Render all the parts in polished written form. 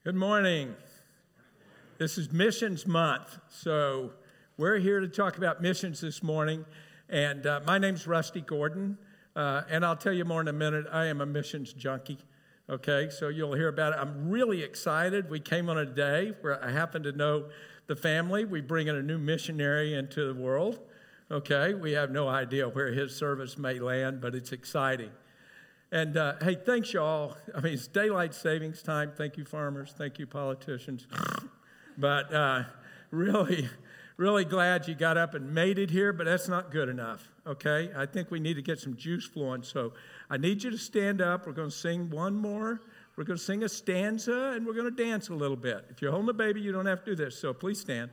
Good morning. This is Missions Month, so we're here to talk about missions this morning. And my name's Rusty Gordon, and I'll tell you more in a minute. I am a missions junkie, okay? So you'll hear about it. I'm really excited. We came on a day where I happen to know the family. We bring in a new missionary into the world, okay? We have no idea where his service may land, but it's exciting. And, hey, thanks, y'all. I mean, it's daylight savings time. Thank you, farmers. Thank you, politicians. But really, really glad you got up and made it here, but that's not good enough, okay? I think we need to get some juice flowing. So I need you to stand up. We're going to sing one more. We're going to sing a stanza, and we're going to dance a little bit. If you're holding a baby, you don't have to do this, so please stand.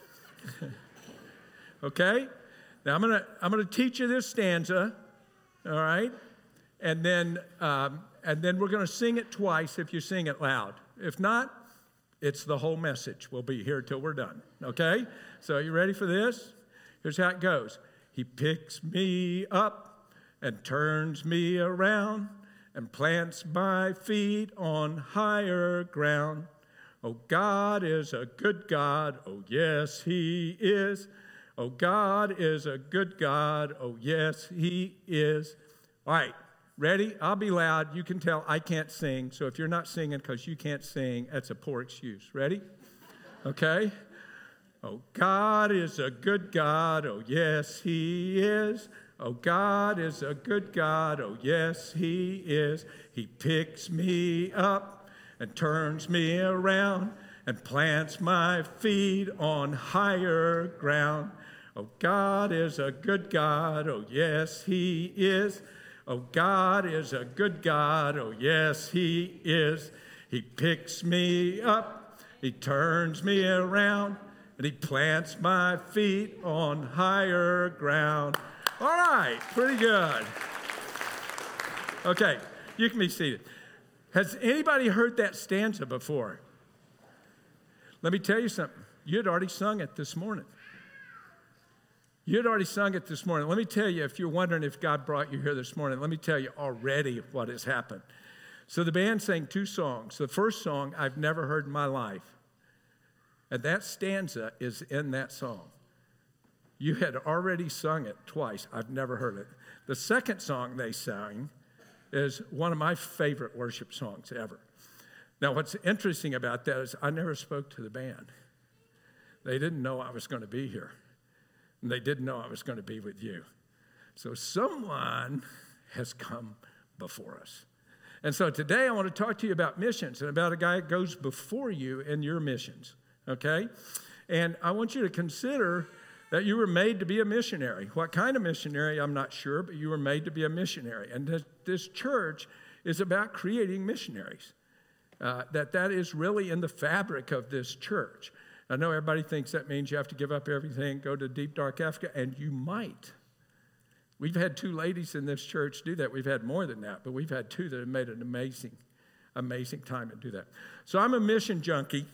Okay? Now, I'm going to teach you this stanza, all right? And then we're going to sing it twice if you sing it loud. If not, it's the whole message. We'll be here till we're done, okay? So you ready for this? Here's how it goes. He picks me up and turns me around and plants my feet on higher ground. Oh, God is a good God. Oh, yes, He is. Oh, God is a good God. Oh, yes, He is. All right. Ready? I'll be loud. You can tell I can't sing. So if you're not singing because you can't sing, that's a poor excuse. Ready? Okay? Oh, God is a good God. Oh, yes, He is. Oh, God is a good God. Oh, yes, He is. He picks me up and turns me around and plants my feet on higher ground. Oh, God is a good God. Oh, yes, He is. Oh, God is a good God. Oh, yes, He is. He picks me up, He turns me around, and He plants my feet on higher ground. All right, pretty good. Okay, you can be seated. Has anybody heard that stanza before? Let me tell you something. You had already sung it this morning. You had already sung it this morning. Let me tell you, if you're wondering if God brought you here this morning, let me tell you already what has happened. So the band sang two songs. The first song I've never heard in my life. And that stanza is in that song. You had already sung it twice. I've never heard it. The second song they sang is one of my favorite worship songs ever. Now, what's interesting about that is I never spoke to the band. They didn't know I was going to be here. And they didn't know I was going to be with you. So someone has come before us. And so today I want to talk to you about missions and about a guy that goes before you in your missions, okay? And I want you to consider that you were made to be a missionary. What kind of missionary, I'm not sure, but you were made to be a missionary. And this church is about creating missionaries. That is really in the fabric of this church. I know everybody thinks that means you have to give up everything, go to deep, dark Africa, and you might. We've had two ladies in this church do that. We've had more than that, but we've had two that have made an amazing time to do that. So I'm a mission junkie,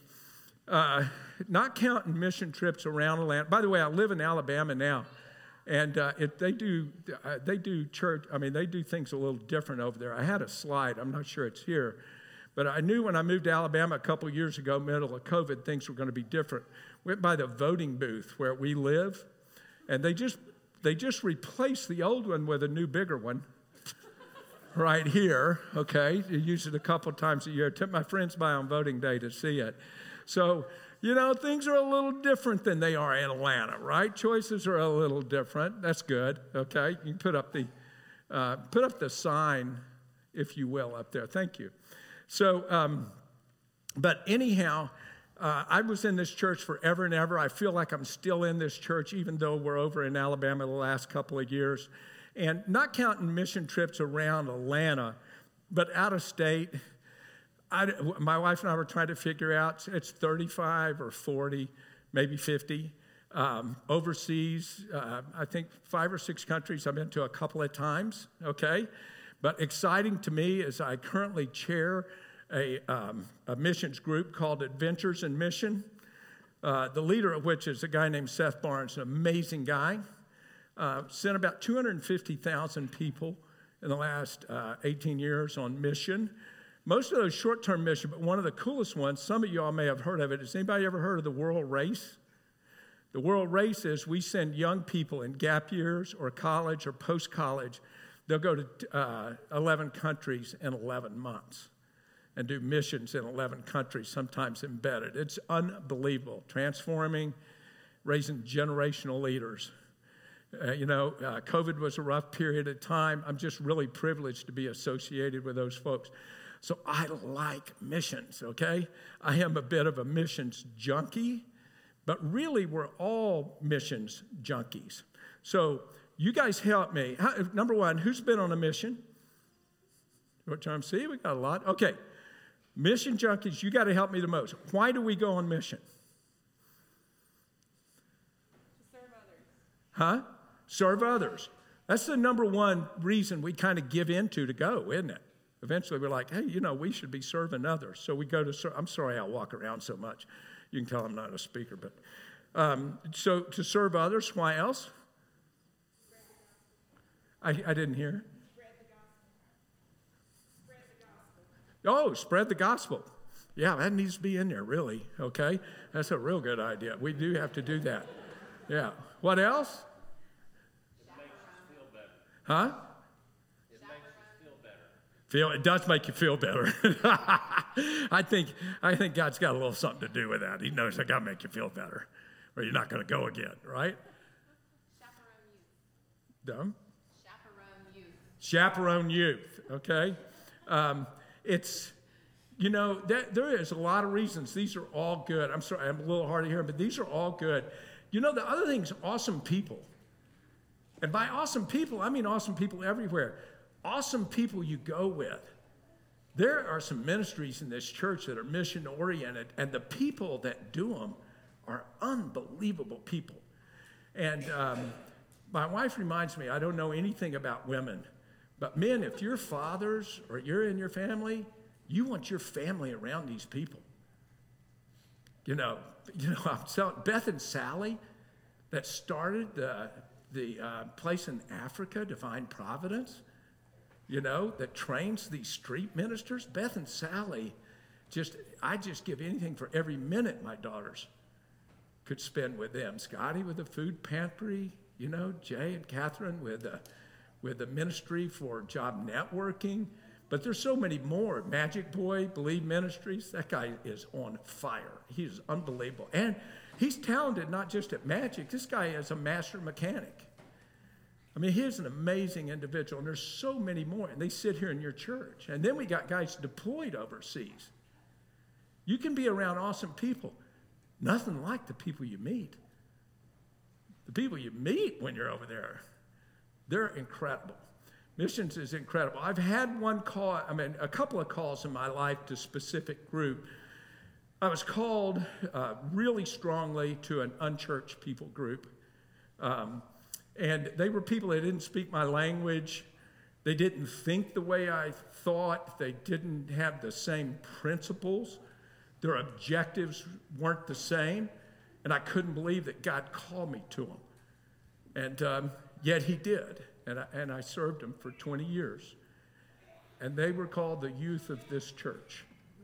not counting mission trips around Atlanta. By the way, I live in Alabama now, and they do church. I mean, they do things a little different over there. I had a slide. I'm not sure it's here. But I knew when I moved to Alabama a couple of years ago, middle of COVID, things were going to be different. Went by the voting booth where we live, and they just replaced the old one with a new, bigger one right here, okay? You use it a couple times a year. I took my friends by on voting day to see it. So, you know, things are a little different than they are in Atlanta, right? Choices are a little different. That's good, okay? You can put up the sign, if you will, up there. Thank you. So, but anyhow, I was in this church forever and ever. I feel like I'm still in this church, even though we're over in Alabama the last couple of years. And not counting mission trips around Atlanta, but out of state, my wife and I were trying to figure out, it's 35 or 40, maybe 50. Overseas, I think 5 or 6 countries I've been to a couple of times, okay? But exciting to me is I currently chair a missions group called Adventures in Mission, the leader of which is a guy named Seth Barnes, an amazing guy. Sent about 250,000 people in the last 18 years on mission. most of those short-term missions, but one of the coolest ones, some of y'all may have heard of it. Has anybody ever heard of the World Race? The World Race is we send young people in gap years or college or post-college. They'll go to 11 countries in 11 months and do missions in 11 countries, sometimes embedded. It's unbelievable, transforming, raising generational leaders. COVID was a rough period of time. I'm just really privileged to be associated with those folks. So I like missions, okay? I am a bit of a missions junkie, but really we're all missions junkies. So you guys help me. Number one, who's been on a mission? What time? See, we got a lot. Okay, mission junkies, you got to help me the most. Why do we go on mission? To serve others. Huh? Serve others. That's the number one reason we kind of give into to go, isn't it? Eventually we're like, hey, we should be serving others. So we go to serve. I'm sorry I walk around so much. You can tell I'm not a speaker. But so to serve others, why else? I didn't hear. Spread the gospel. Yeah, that needs to be in there, really. Okay? That's a real good idea. We do have to do that. Yeah. What else? It makes us feel better. Huh? It makes us feel better. It does make you feel better. I think God's got a little something to do with that. He knows I got to make you feel better, or you're not going to go again, right? Chaperone youth. Dumb. Chaperone youth. Chaperone youth. Okay. There is a lot of reasons. These are all good. I'm sorry, I'm a little hard of hearing, but these are all good. The other thing's awesome people. And by awesome people, I mean awesome people everywhere. Awesome people you go with. There are some ministries in this church that are mission-oriented, and the people that do them are unbelievable people. And my wife reminds me, I don't know anything about women, but men, if you're fathers or you're in your family, you want your family around these people. I'm telling Beth and Sally that started the place in Africa, Divine Providence, that trains these street ministers. Beth and Sally, I just give anything for every minute my daughters could spend with them. Scotty with the food pantry, Jay and Catherine with the ministry for job networking. But there's so many more. Magic Boy, Believe Ministries, that guy is on fire. He is unbelievable. And he's talented not just at magic. This guy is a master mechanic. I mean, he's an amazing individual, and there's so many more, and they sit here in your church. And then we got guys deployed overseas. You can be around awesome people. Nothing like the people you meet. The people you meet when you're over there, they're incredible. Missions is incredible. I've had a couple of calls in my life to specific group. I was called really strongly to an unchurched people group. And they were people that didn't speak my language. They didn't think the way I thought. They didn't have the same principles. Their objectives weren't the same. And I couldn't believe that God called me to them. And yet he did. And I served them for 20 years. And they were called the youth of this church.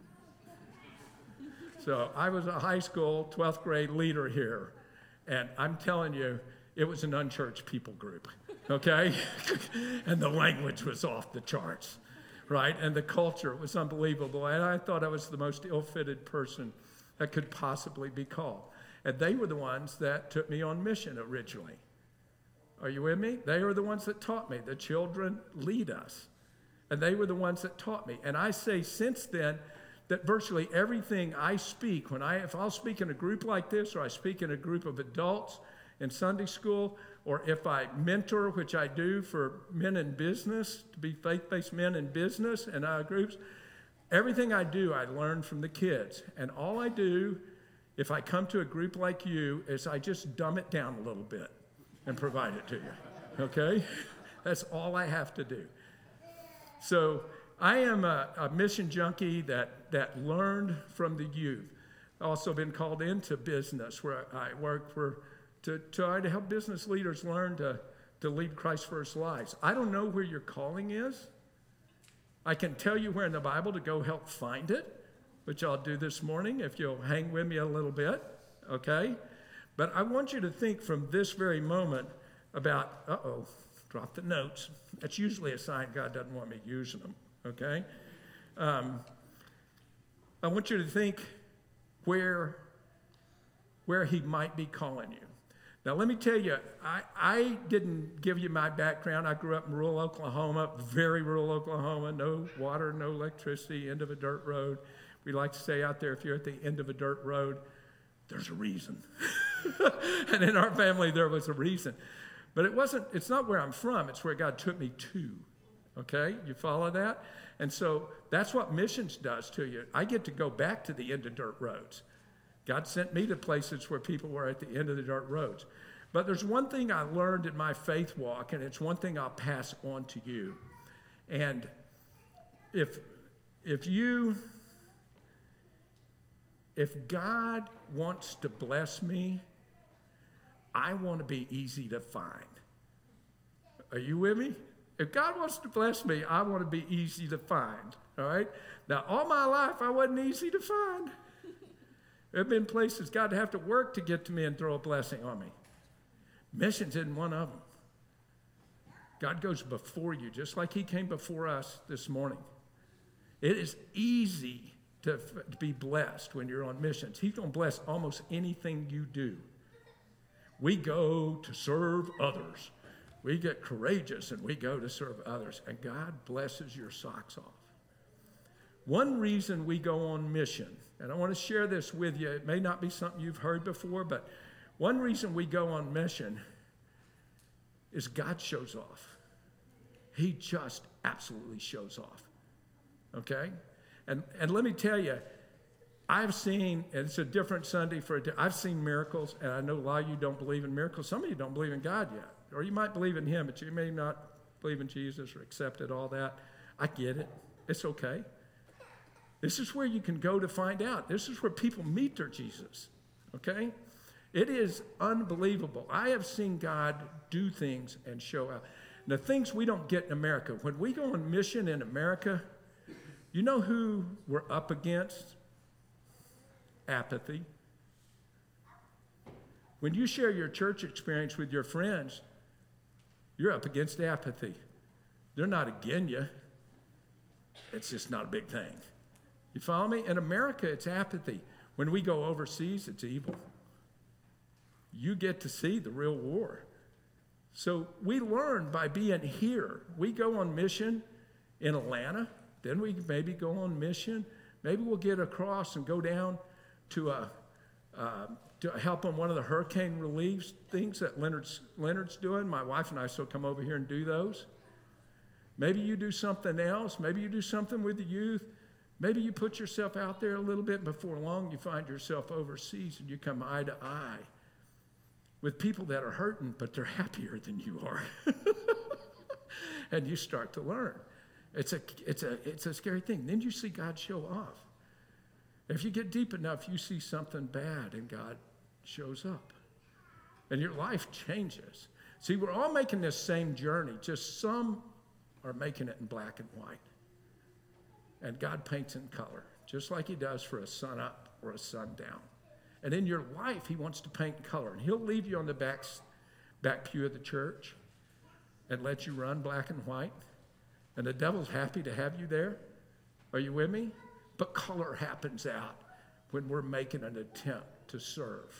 So I was a high school 12th grade leader here. And I'm telling you, it was an unchurched people group, okay? And the language was off the charts, right? And the culture was unbelievable. And I thought I was the most ill-fitted person that could possibly be called. And they were the ones that took me on mission originally. Are you with me? They were the ones that taught me. The children lead us. And they were the ones that taught me. And I say since then that virtually everything I speak, if I'll speak in a group like this, or I speak in a group of adults in Sunday school, or if I mentor, which I do for men in business, to be faith-based men in business and our groups, everything I do, I learn from the kids. And all I do, if I come to a group like you, is I just dumb it down a little bit and provide it to you, okay? That's all I have to do. So I am a mission junkie that learned from the youth. I've also been called into business where I work to try to help business leaders learn to lead Christ-first lives. I don't know where your calling is. I can tell you where in the Bible to go help find it, which I'll do this morning if you'll hang with me a little bit, okay? But I want you to think from this very moment about, drop the notes. That's usually a sign God doesn't want me using them, okay? I want you to think where he might be calling you. Now, let me tell you, I didn't give you my background. I grew up in rural Oklahoma, very rural Oklahoma, no water, no electricity, end of a dirt road. We like to say out there, if you're at the end of a dirt road, there's a reason. And in our family, there was a reason. But it's not where I'm from, it's where God took me to. Okay? You follow that? And so that's what missions does to you. I get to go back to the end of dirt roads. God sent me to places where people were at the end of the dirt roads. But there's one thing I learned in my faith walk, and it's one thing I'll pass on to you. And if God wants to bless me, I want to be easy to find. Are you with me? If God wants to bless me, I want to be easy to find. All right? Now, all my life, I wasn't easy to find. There have been places God had to work to get to me and throw a blessing on me. Missions isn't one of them. God goes before you, just like he came before us this morning. It is easy to be blessed when you're on missions. He's going to bless almost anything you do. We go to serve others. We get courageous and we go to serve others. And God blesses your socks off. One reason we go on mission, and I want to share this with you. It may not be something you've heard before, but one reason we go on mission is God shows off. He just absolutely shows off. Okay? And let me tell you, I've seen, and it's a different Sunday I've seen miracles, and I know a lot of you don't believe in miracles. Some of you don't believe in God yet. Or you might believe in him, but you may not believe in Jesus or accept it, all that. I get it. It's okay. This is where you can go to find out. This is where people meet their Jesus, okay? It is unbelievable. I have seen God do things and show out. The things we don't get in America. When we go on mission in America, you know who we're up against? Apathy. When you share your church experience with your friends, you're up against apathy. They're not against you. It's just not a big thing. You follow me? In America, it's apathy. When we go overseas, it's evil. You get to see the real war. So we learn by being here. We go on mission in Atlanta. Then we maybe go on mission. Maybe we'll get across and go down to help on one of the hurricane relief things that Leonard's doing. My wife and I still come over here and do those. Maybe you do something else. Maybe you do something with the youth. Maybe you put yourself out there a little bit. Before long, you find yourself overseas and you come eye to eye with people that are hurting, but they're happier than you are. And you start to learn. It's a scary thing. Then you see God show off. If you get deep enough, you see something bad and God shows up. And your life changes. See, we're all making this same journey, just some are making it in black and white. And God paints in color, just like he does for a sun up or a sun down. And in your life, he wants to paint color. And he'll leave you on the back pew of the church and let you run black and white. And the devil's happy to have you there. Are you with me? But color happens out when we're making an attempt to serve.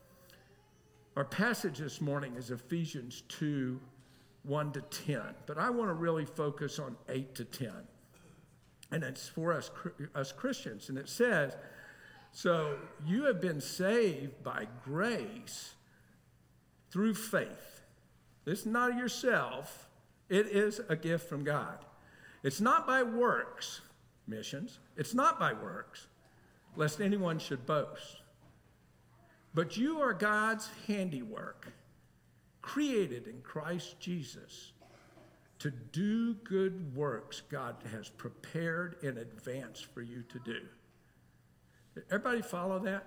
Our passage this morning is Ephesians 2, 1 to 10. But I want to really focus on 8 to 10. And it's for us Christians. And it says, so you have been saved by grace through faith. This is not yourself. It is a gift from God. It's not by works, missions. It's not by works, lest anyone should boast. But you are God's handiwork, created in Christ Jesus to do good works God has prepared in advance for you to do. Everybody follow that?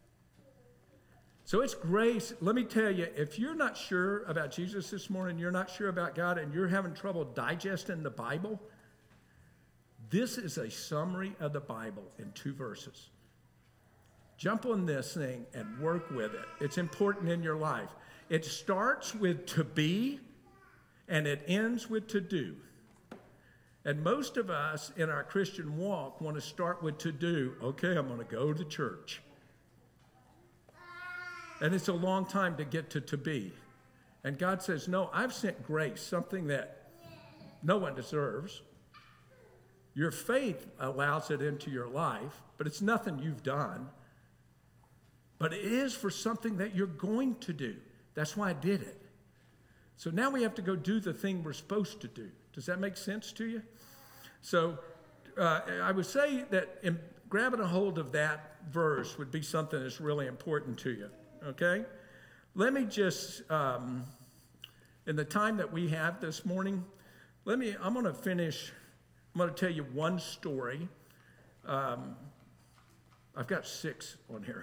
So it's grace. Let me tell you, if you're not sure about Jesus this morning, you're not sure about God, and you're having trouble digesting the Bible, This is a summary of the Bible in 2 verses. Jump on this thing and work with it. It's important in your life. It starts with to be, and it ends with to do. And most of us in our Christian walk want to start with to do. Okay, I'm going to go to church. And it's a long time to get to be. And God says, no, I've sent grace, something that no one deserves. Your faith allows it into your life, but it's nothing you've done. But it is for something that you're going to do. That's why I did it. So now we have to go do the thing we're supposed to do. Does that make sense to you? So I would say that grabbing a hold of that verse would be something that's really important to you, okay? Let me just, in the time that we have this morning, I'm going to tell you one story. I've got 6 on here.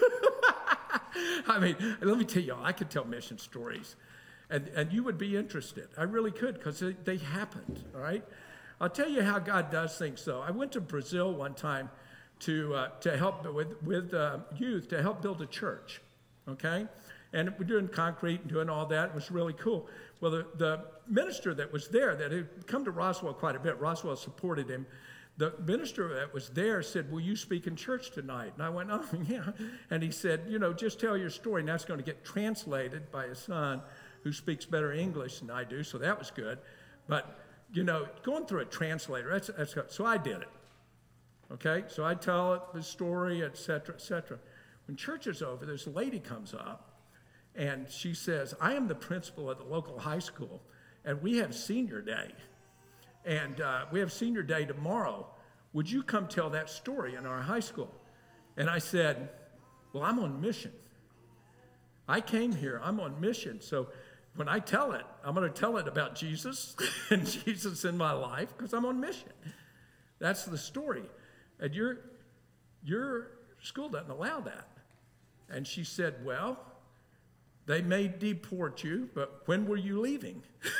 I mean, let me tell you, I could tell mission stories, and you would be interested. I really could, because they happened, all right? I'll tell you how God does things, though. I went to Brazil one time to help with youth, to help build a church, okay? And we're doing concrete and doing all that. It was really cool. Well, the minister that was there, that had come to Roswell quite a bit, Roswell supported him. The minister that was there said, will you speak in church tonight? And I went, oh, yeah. And he said, just tell your story. And that's going to get translated by a son who speaks better English than I do. So that was good. But, going through a translator, that's good. So I did it. Okay? So I tell it, the story, et cetera, et cetera. When church is over, this lady comes up, and she says, I am the principal at the local high school, and we have senior day. And we have senior day tomorrow. Would you come tell that story in our high school? And I said, well, I'm on mission. I came here. I'm on mission. So when I tell it, I'm going to tell it about Jesus and Jesus in my life, because I'm on mission. That's the story. And your school doesn't allow that. And she said, well, they may deport you, but when were you leaving?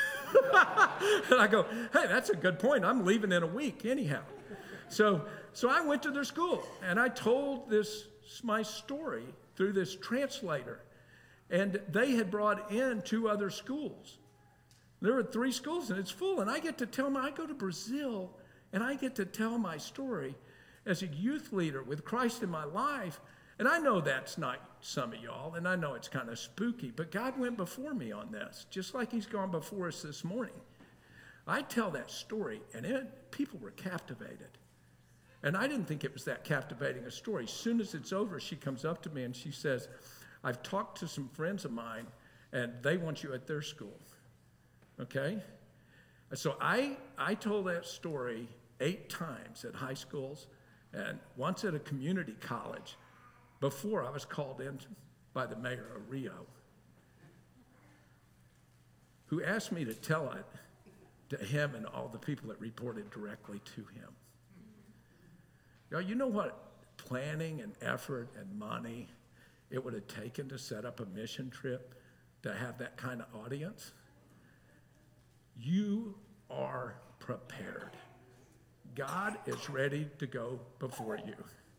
And I go, hey, that's a good point. I'm leaving in a week anyhow. So I went to their school, and I told my story through this translator. And they had brought in 2 other schools. There were 3 schools, and it's full. And I get to I go to Brazil, and I get to tell my story as a youth leader with Christ in my life. And I know that's not some of y'all, and I know it's kind of spooky, but God went before me on this, just like he's gone before us this morning. I tell that story, and people were captivated. And I didn't think it was that captivating a story. As soon as it's over, she comes up to me and she says, I've talked to some friends of mine, and they want you at their school. Okay? So I told that story 8 times at high schools and once at a community college before I was called in by the mayor of Rio, who asked me to tell it to him and all the people that reported directly to him. You know what planning and effort and money it would have taken to set up a mission trip to have that kind of audience? You are prepared. God is ready to go before you.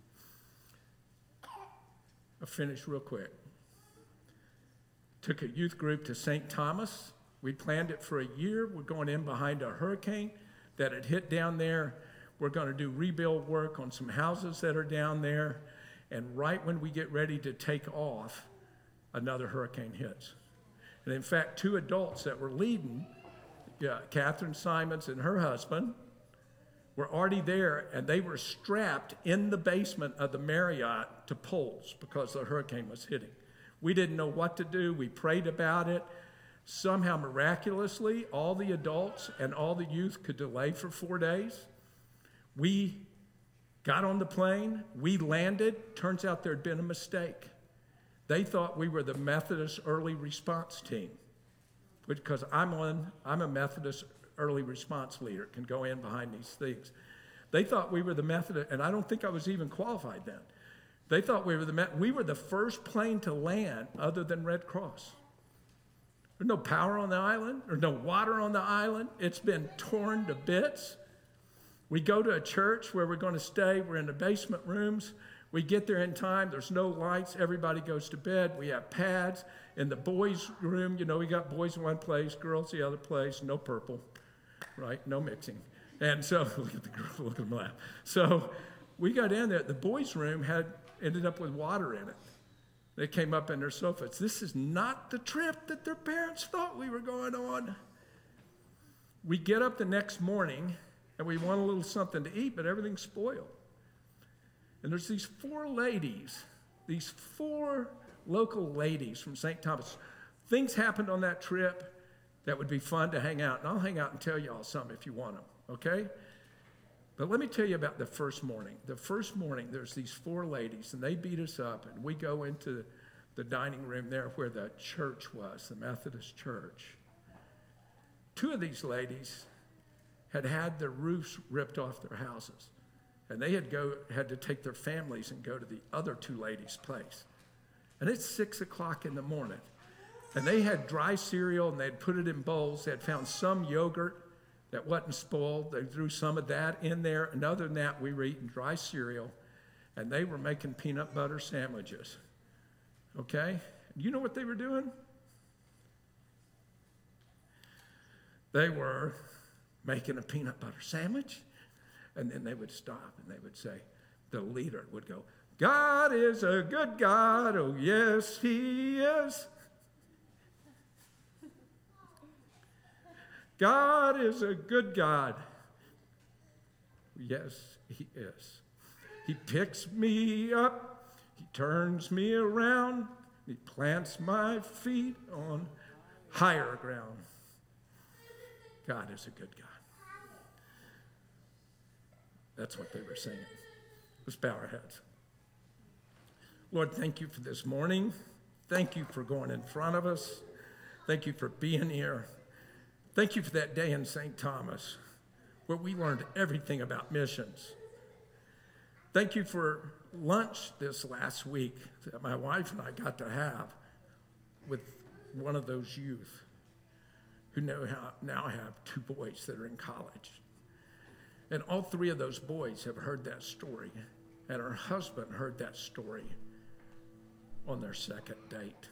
I'll finish real quick. Took a youth group to St. Thomas. We planned it for a year. We're going in behind a hurricane that had hit down there. We're going to do rebuild work on some houses that are down there. And right when we get ready to take off, another hurricane hits. And in fact, 2 adults that were leading, Catherine Simons and her husband, were already there, and they were strapped in the basement of the Marriott to poles because the hurricane was hitting. We didn't know what to do. We prayed about it. Somehow, miraculously, all the adults and all the youth could delay for 4 days. We got on the plane, we landed. Turns out there'd been a mistake. They thought we were the Methodist early response team, because I'm a Methodist early response leader, can go in behind these things. They thought we were the Methodist, and I don't think I was even qualified then. They thought we were the first plane to land other than Red Cross. There's no power on the island. There's no water on the island. It's been torn to bits. We go to a church where we're going to stay. We're in the basement rooms. We get there in time. There's no lights. Everybody goes to bed. We have pads. In the boys' room, we got boys in one place, girls the other place. No purple, right? No mixing. And so, look at the girl, look at them laugh. So we got in there. The boys' room ended up with water in it. They came up in their sofas. This is not the trip that their parents thought we were going on. We get up the next morning, and we want a little something to eat, but everything's spoiled. And there's these four local ladies from St. Thomas. Things happened on that trip that would be fun to hang out. And I'll hang out and tell you all some if you want them, okay? But let me tell you about the first morning. The first morning, there's these four ladies, and they beat us up, and we go into the dining room there where the church was, the Methodist church. Two of these ladies had their roofs ripped off their houses, and they had to take their families and go to the other two ladies' place. And it's 6 o'clock in the morning, and they had dry cereal, and they'd put it in bowls. They had found some yogurt that wasn't spoiled. They threw some of that in there. And other than that, we were eating dry cereal, and they were making peanut butter sandwiches. Okay? You know what they were doing? They were making a peanut butter sandwich, and then they would stop, and they would say, the leader would go, God is a good God. Oh, yes, he is. God is a good God. Yes, he is. He picks me up. He turns me around. He plants my feet on higher ground. God is a good God. That's what they were singing. Let's bow our heads. Lord, thank you for this morning. Thank you for going in front of us. Thank you for being here. Thank you for that day in St. Thomas where we learned everything about missions. Thank you for lunch this last week that my wife and I got to have with one of those youth who now have two boys that are in college. And all three of those boys have heard that story, and her husband heard that story on their second date.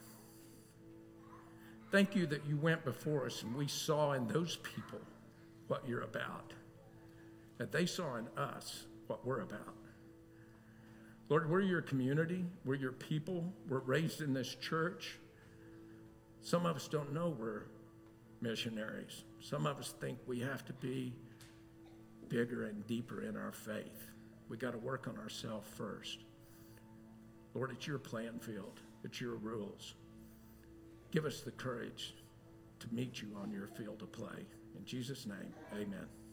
Thank you that you went before us and we saw in those people what you're about. And they saw in us what we're about. Lord, we're your community. We're your people. We're raised in this church. Some of us don't know we're missionaries. Some of us think we have to be bigger and deeper in our faith. We got to work on ourselves first. Lord, it's your playing field. It's your rules. Give us the courage to meet you on your field of play. In Jesus' name, amen.